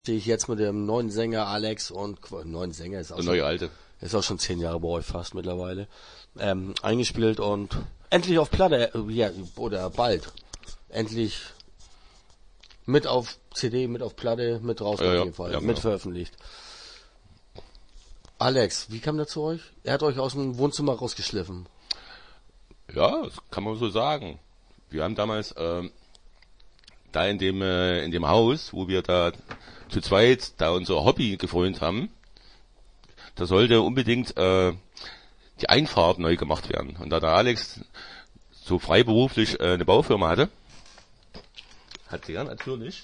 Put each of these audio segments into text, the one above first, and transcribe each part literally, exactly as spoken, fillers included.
stehe ich jetzt mit dem neuen Sänger Alex und neuen Sänger ist auch Der schon, neue Alte. ist auch schon zehn Jahre bei euch fast mittlerweile, ähm, eingespielt und endlich auf Platte, äh, ja, oder bald, endlich mit auf C D, mit auf Platte, mit raus Ja, auf ja, jeden Fall, ja, mit ja. veröffentlicht. Alex, wie kam der zu euch? Er hat euch aus dem Wohnzimmer rausgeschliffen. Ja, das kann man so sagen. Wir haben damals ähm, da in dem äh, in dem Haus, wo wir da zu zweit da unser Hobby gefreut haben, da sollte unbedingt äh, die Einfahrt neu gemacht werden. Und da der Alex so freiberuflich äh, eine Baufirma hatte, hat der natürlich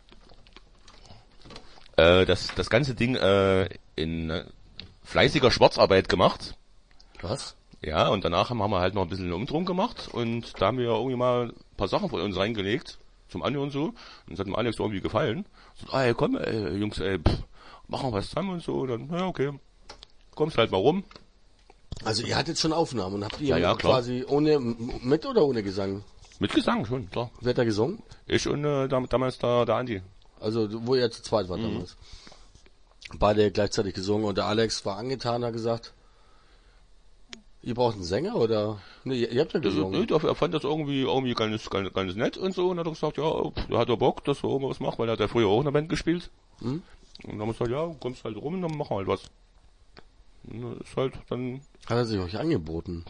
äh, das das ganze Ding äh, in äh, fleißiger Schwarzarbeit gemacht. Was? Ja, und danach haben wir halt noch ein bisschen einen Umdrung gemacht und da haben wir irgendwie mal ein paar Sachen von uns reingelegt, zum Anhören so. Und das hat dem Alex irgendwie gefallen. So, ah, ey, komm, ey, Jungs, ey, pff, machen wir was zusammen und so. Und dann, ja, okay, kommst halt mal rum. Also ihr hattet schon Aufnahmen und habt ihr Ja, ja, klar. quasi ohne, mit oder ohne Gesang? Mit Gesang schon, klar. Wer hat da gesungen? Ich und äh, dam- damals der, der Andi. Also wo ihr zu zweit wart Mhm. damals. Beide gleichzeitig gesungen und der Alex war angetan, hat gesagt, ihr braucht einen Sänger oder? Nee, ihr, ihr habt ja Das, gesungen. nee, der, er fand das irgendwie irgendwie ganz, ganz, ganz nett und so. Und hat er gesagt, ja, pff, der hat ja Bock, dass wir irgendwas machen, weil er hat ja früher auch in der Band gespielt. Mhm. Und dann haben wir gesagt, ja, kommst halt rum und dann machen wir halt was. Und das ist halt dann... Hat er sich euch angeboten?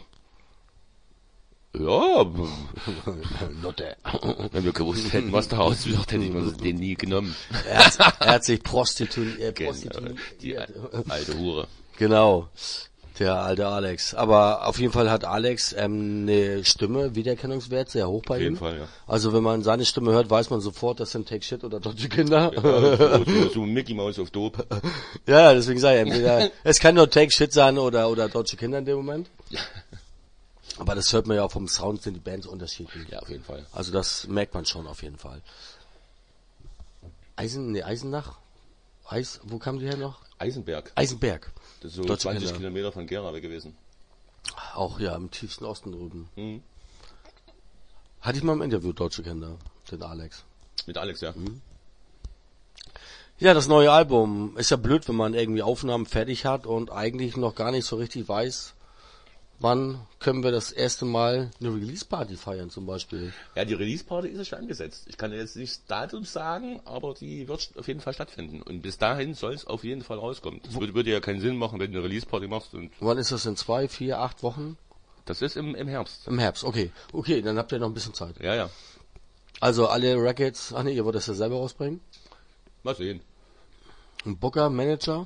Ja, Lotte. wenn wir gewusst hätten, was da aus wird, hätte ich mir den nie genommen. Er hat, er hat sich prostituiert. Äh, Genau, prostituiert. die alte Hure. Genau, der alte Alex. Aber auf jeden Fall hat Alex ähm, eine Stimme, Wiedererkennungswert, sehr hoch bei Auf jeden ihm. Fall, ja. Also wenn man seine Stimme hört, weiß man sofort, das sind Take Shit oder Deutsche Kinder. Ja, so, so, so Mickey Mouse auf Dope. Ja, deswegen sage ich, entweder, es kann nur Take Shit sein oder, oder Deutsche Kinder in dem Moment. Aber das hört man ja auch vom Sound, sind die Bands unterschiedlich. Ja, auf jeden Fall. Also das merkt man schon auf jeden Fall. Eisen, nee, Eisenach? Eis, wo kam die her noch? Eisenberg. Eisenberg. Das ist so Deutsche zwanzig Kinder. Kilometer von Gera weg gewesen. Auch ja, im tiefsten Osten drüben. Mhm. Hatte ich mal im Interview Deutsche Kinder, den Alex. Mit Alex, ja. Mhm. Ja, das neue Album. Ist ja blöd, wenn man irgendwie Aufnahmen fertig hat und eigentlich noch gar nicht so richtig weiß, wann können wir das erste Mal eine Release-Party feiern zum Beispiel. Ja, die Release-Party ist ja schon angesetzt. Ich kann jetzt nicht das Datum sagen, aber die wird auf jeden Fall stattfinden. Und bis dahin soll es auf jeden Fall rauskommen. Das würde, würde ja keinen Sinn machen, wenn du eine Release-Party machst. Und Wann ist das in zwei, vier, acht Wochen? das ist im, im Herbst. Im Herbst, okay. Okay, dann habt ihr noch ein bisschen Zeit. Ja, ja. Also alle Records, ach nee, ihr wollt das ja selber rausbringen? Mal sehen. Ein Booker, Manager?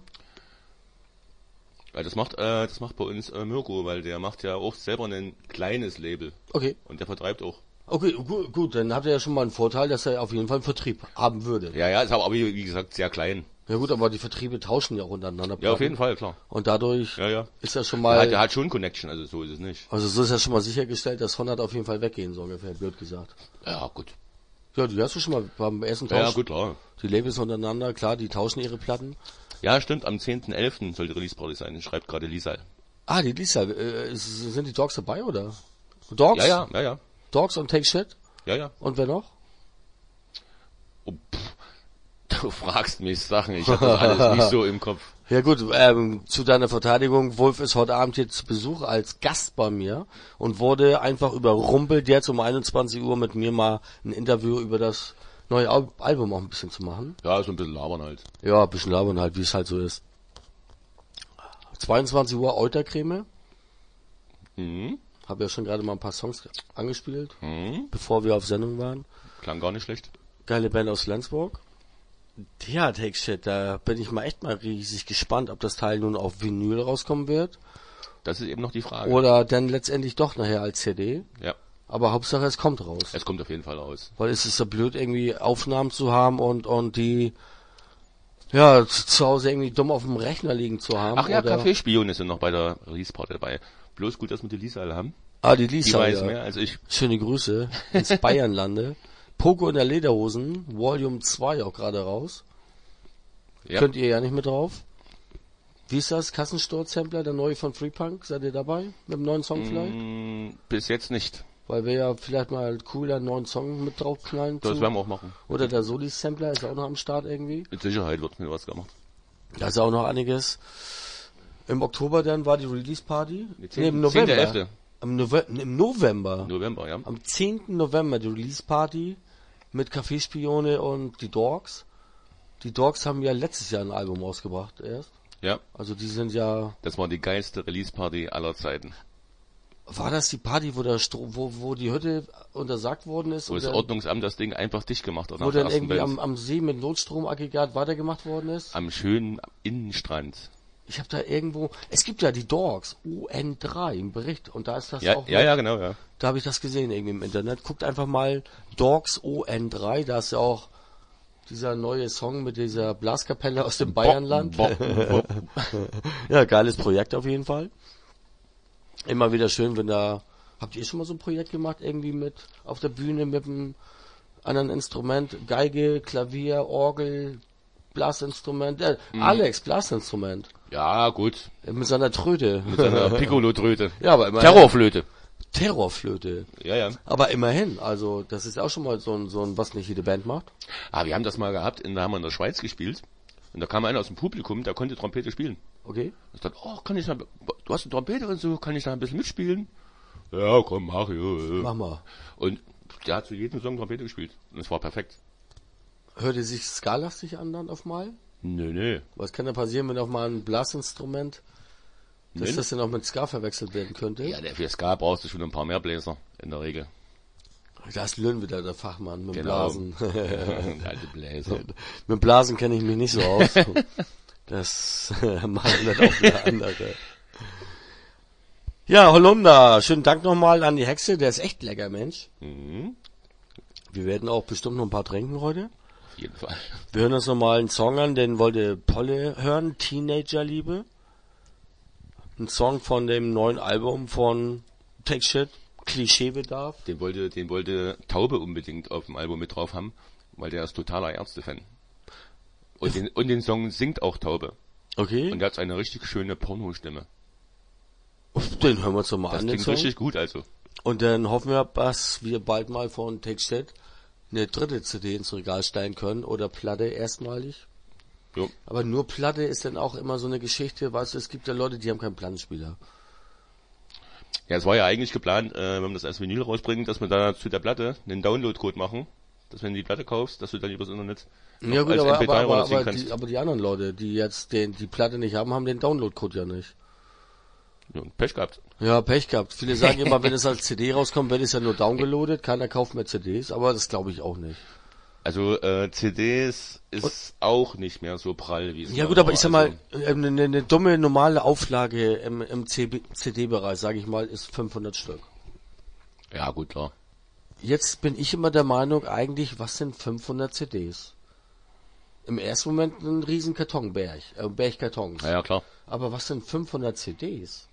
Ja, das macht, äh, das macht bei uns äh, Mirko, weil der macht ja auch selber ein kleines Label. Okay. Und der vertreibt auch. Okay, gut, gut, dann habt ihr ja schon mal einen Vorteil, dass er auf jeden Fall einen Vertrieb haben würde. Ja, ja, ist aber, aber wie gesagt, sehr klein. Ja gut, aber die Vertriebe tauschen ja auch untereinander. Ja, auf jeden Fall, klar. Und dadurch Ja, ja. ist das schon Der mal, hat, der hat schon Connection, also so ist es nicht. also so ist ja schon mal sichergestellt, dass hundert auf jeden Fall weggehen, so ungefähr, blöd gesagt. Ja, gut. Ja, die hast du schon mal beim ersten Tausch. Ja, gut, klar. Die Labels untereinander, klar, die tauschen ihre Platten. Ja, stimmt, am zehnten elften soll die Release-Party sein, schreibt gerade Lisa. Ah, die Lisa, äh, ist- sind die Dogs dabei, oder? Dogs? Ja, ja, ja, ja. Dogs und Take Shit? Ja, ja. Und wer noch? Oh, pff, du fragst mich Sachen, ich habe das alles nicht so im Kopf. Ja gut, ähm, zu deiner Verteidigung, Wolf ist heute Abend hier zu Besuch als Gast bei mir und wurde einfach überrumpelt, jetzt um einundzwanzig Uhr mit mir mal ein Interview über das neue Al- Album auch ein bisschen zu machen. Ja, so ein bisschen labern halt. Ja, ein bisschen labern halt, wie es halt so ist. zweiundzwanzig Uhr Eutercreme. Mhm. Habe ja schon gerade mal ein paar Songs angespielt, Mhm. bevor wir auf Sendung waren. Klang gar nicht schlecht. Geile Band aus Flensburg. Ja, Take Shit, da bin ich mal echt mal riesig gespannt, ob das Teil nun auf Vinyl rauskommen wird Das ist eben noch die Frage. oder dann letztendlich doch nachher als C D. Ja, Aber Hauptsache es kommt raus. es kommt auf jeden Fall raus. Weil es ist so blöd, irgendwie Aufnahmen zu haben und, und die, ja, zu, zu Hause irgendwie dumm auf dem Rechner liegen zu haben. Ach ja, oder, Kaffeespione sind noch bei der Release-Party dabei. Bloß gut, dass wir die Lisa alle haben. Ah, die Die Lisa, weiß ja. mehr als ich. Schöne Grüße ins Bayernlande. Poco in der Lederhosen, Volume zwei auch gerade raus. Ja. Könnt ihr ja nicht mit drauf. Wie ist das? Kassensturz-Sampler, der neue von Free Punk? Seid ihr dabei? Mit dem neuen Song vielleicht? Mm, bis jetzt nicht. Weil wir ja vielleicht mal cool einen neuen Song mit draufknallen. Das zu. werden wir auch machen. Oder der Soli-Sampler ist auch noch am Start irgendwie. Mit Sicherheit wird mir was gemacht. Da ist auch noch einiges. Im Oktober dann war die Release-Party. Nee, im November. Im, Nove- Im November. November, ja. Am zehnten November die Release-Party mit Café-Spione und die Dogs. Die Dogs haben ja letztes Jahr ein Album rausgebracht erst. Ja. Also die sind ja... Das war die geilste Release-Party aller Zeiten. War das die Party, wo der Stro- wo, wo die Hütte untersagt worden ist? Wo das Ordnungsamt das Ding einfach dicht gemacht hat. Wo dann irgendwie am, am See mit Notstromaggregat weitergemacht worden ist? Am schönen Innenstrand. Ich habe da irgendwo... Es gibt ja die Dogs, U N drei im Bericht. Und da ist das ja, auch... Ja, ja, genau, ja. Da habe ich das gesehen irgendwie im Internet. Guckt einfach mal Dogs U N drei. Da ist ja auch dieser neue Song mit dieser Blaskapelle aus dem Bayernland. Bo, bo, bo. Ja, geiles Projekt auf jeden Fall. Immer wieder schön, wenn da... Habt ihr schon mal so ein Projekt gemacht, irgendwie mit auf der Bühne mit einem anderen Instrument? Geige, Klavier, Orgel, Blasinstrument. Äh, mhm. Alex, Blasinstrument. Ja, gut. Mit seiner Tröte. Mit seiner Piccolo-Tröte. Ja, aber immerhin. Terrorflöte. Terrorflöte. Ja, ja. Aber immerhin, also das ist auch schon mal so ein, so ein, was nicht jede Band macht. Ah, wir haben das mal gehabt, in, da haben wir in der Schweiz gespielt. Und da kam einer aus dem Publikum, der konnte Trompete spielen. Okay. Ich dachte, oh, kann ich da, du hast eine Trompete und so, kann ich da ein bisschen mitspielen? Ja, komm, mach, ja, ja. Mach mal. Und der hat zu jedem Song Trompete gespielt. Und es war perfekt. Hörte sich skalastig an dann auf mal? Nö, nö. Was kann da passieren, wenn auf mal ein Blasinstrument, dass nö. das dann auch mit Ska verwechselt werden könnte? Ja, der für Ska brauchst du schon ein paar mehr Bläser, in der Regel. Da ist Lönn wieder der Fachmann mit genau. Blasen. Der alte Bläser. Mit Blasen kenne ich mich nicht so aus. Das machen dann auch wieder andere. Ja, Holunder, schönen Dank nochmal an die Hexe, der ist echt lecker, Mensch. Mhm. Wir werden auch bestimmt noch ein paar trinken heute. Auf jeden Fall. Wir hören uns nochmal einen Song an, den wollte Polle hören, Teenagerliebe. Ein Song von dem neuen Album von Take Shit, Klischeebedarf. Den wollte, den wollte Taube unbedingt auf dem Album mit drauf haben, weil der ist totaler Ärzte-Fan. Und den, und den Song singt auch Taube. Okay. Und der hat eine richtig schöne Pornostimme. Den hören wir uns doch mal das an. Das klingt richtig gut, also. Und dann hoffen wir, dass wir bald mal von Take Shit eine dritte C D ins Regal stellen können oder Platte erstmalig. Jo. Aber nur Platte ist dann auch immer so eine Geschichte, weißt du, es gibt ja Leute, die haben keinen Plattenspieler. Ja, es war ja eigentlich geplant, äh, wenn wir das als Vinyl rausbringen, dass wir da zu der Platte einen Download-Code machen, dass wenn du die Platte kaufst, dass du dann übers Internet ja, gut, als aber, M P drei aber, runterziehen aber, kannst. Die, aber die anderen Leute, die jetzt den, die Platte nicht haben, haben den Download-Code ja nicht. Ja, Pech gehabt. Ja, Pech gehabt. Viele sagen immer, wenn es als C D rauskommt, wird es ja nur downgeloadet, keiner kauft mehr C Ds, aber das glaube ich auch nicht. Also äh, C Ds ist und, auch nicht mehr so prall wie es ja gut, aber ich sag mal, also, eine, eine, eine dumme normale Auflage im, im C D-Bereich, sage ich mal, ist fünfhundert Stück. Ja gut, klar. Jetzt bin ich immer der Meinung, eigentlich, was sind fünfhundert C Ds? Im ersten Moment ein riesen Kartonberg, äh, Berg Kartons. Ja, ja, klar. Aber was sind fünfhundert C Ds?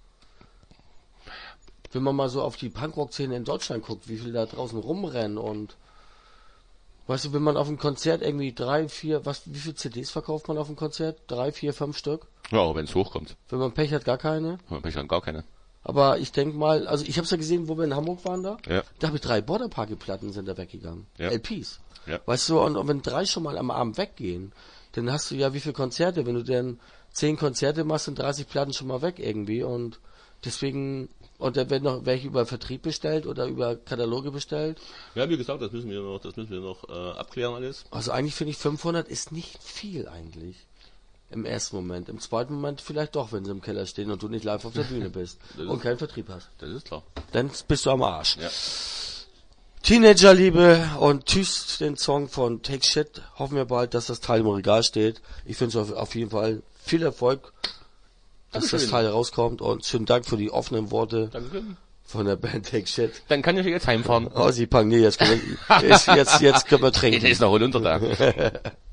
Wenn man mal so auf die Punkrock-Szene in Deutschland guckt, wie viele da draußen rumrennen und weißt du, wenn man auf einem Konzert irgendwie drei, vier, was, wie viele C Ds verkauft man auf einem Konzert? Drei, vier, fünf Stück? Ja, wenn es hochkommt. Wenn man Pech hat, gar keine? Wenn man Pech hat, gar keine. Aber ich denk mal, also ich hab's ja gesehen, wo wir in Hamburg waren da. Ja. Da habe ich drei Border-Party-Platten sind da weggegangen. Ja. L Ps. Ja. Weißt du, und, und wenn drei schon mal am Abend weggehen, dann hast du ja wie viele Konzerte? Wenn du dann zehn Konzerte machst, sind dreißig Platten schon mal weg irgendwie und deswegen, und dann werden noch welche über Vertrieb bestellt oder über Kataloge bestellt. Ja, wie gesagt, das müssen wir noch, das müssen wir noch äh, abklären alles. Also eigentlich finde ich fünfhundert ist nicht viel eigentlich. Im ersten Moment. Im zweiten Moment vielleicht doch, wenn sie im Keller stehen und du nicht live auf der Bühne bist und keinen Vertrieb hast. Das ist klar. Dann bist du am Arsch. Ja. Teenagerliebe und Tschüss, den Song von Take Shit. Hoffen wir bald, dass das Teil im Regal steht. Ich wünsche auf, auf jeden Fall viel Erfolg, dass Dankeschön. das Teil rauskommt und schönen Dank für die offenen Worte Danke. von der Band Take Shit. Dann kann ich jetzt heimfahren. Oh, sie packen, nee, jetzt können wir, jetzt, jetzt, jetzt können wir trinken. Jetzt ist noch ein Untertag.